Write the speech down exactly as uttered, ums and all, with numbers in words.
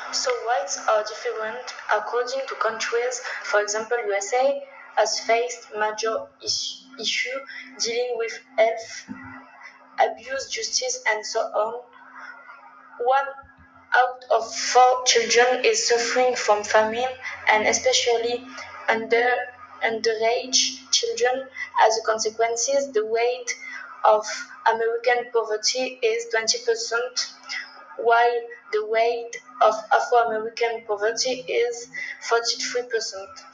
So rights are different according to countries. For example, U S A has faced major is- issue dealing with health, abuse, justice, and so on. One out of four children is suffering from famine, and especially under underage children. As a consequence, the rate of American poverty is twenty percent, while the rate of Afro American poverty is forty-three percent.